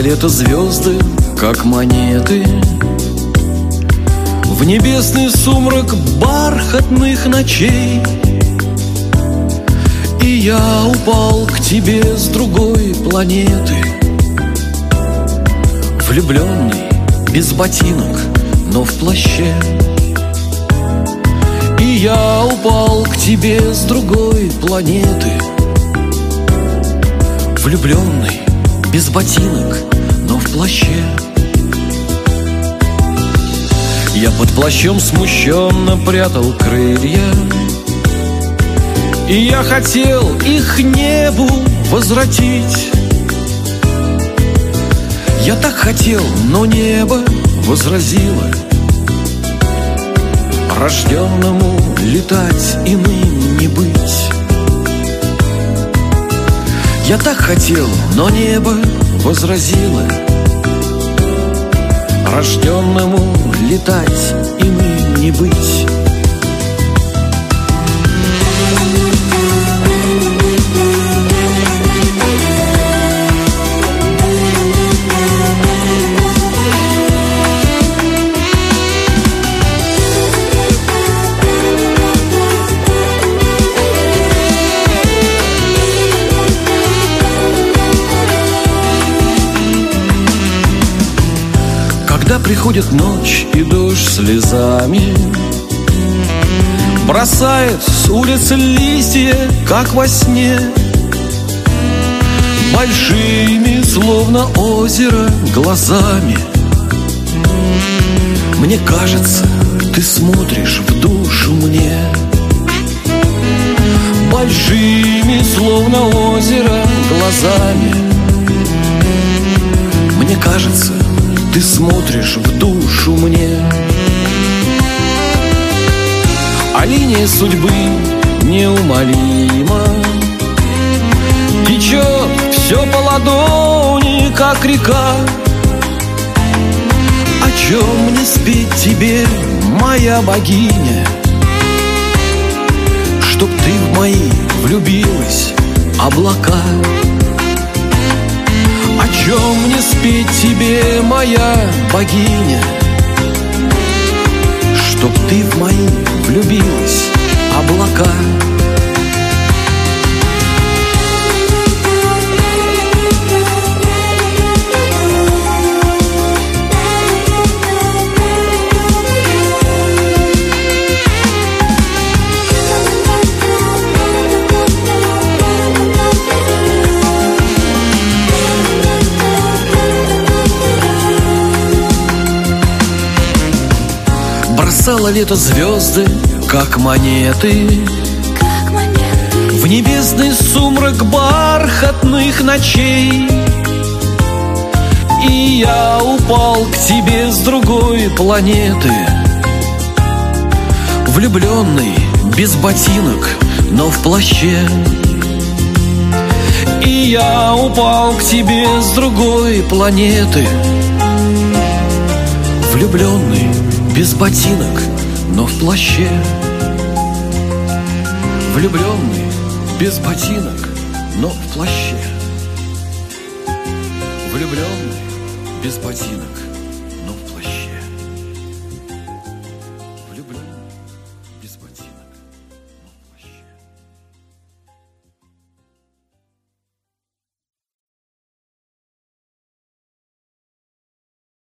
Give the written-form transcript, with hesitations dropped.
лето звезды, как монеты, в небесный сумрак бархатных ночей. И я упал к тебе с другой планеты, влюбленный, без ботинок, но в плаще. И я упал к тебе с другой планеты, влюбленный, без ботинок, но в плаще. Я под плащом смущенно прятал крылья, и я хотел их небу возвратить. Я так хотел, но небо возразило: рожденному летать иным не быть. Я так хотел, но небо возразило: рожденному летать иным не быть. Когда приходит ночь и дождь слезами бросает с улицы листья, как во сне, большими, словно озеро, глазами, мне кажется, ты смотришь в душу мне. Большими, словно озеро, глазами, мне кажется, ты смотришь в душу мне. А линия судьбы неумолима течет все по ладони, как река. О чем мне спеть тебе, моя богиня, чтоб ты в мои влюбилась облака? О чем мне спеть тебе, моя богиня, чтоб ты в мои влюбилась облака? Бросало лето звезды, как монеты, в небесный сумрак бархатных ночей. И я упал к тебе с другой планеты, влюбленный, без ботинок, но в плаще. И я упал к тебе с другой планеты, влюбленный, без ботинок, но в плаще. Влюбленный, без ботинок, но в плаще. Влюбленный, без ботинок,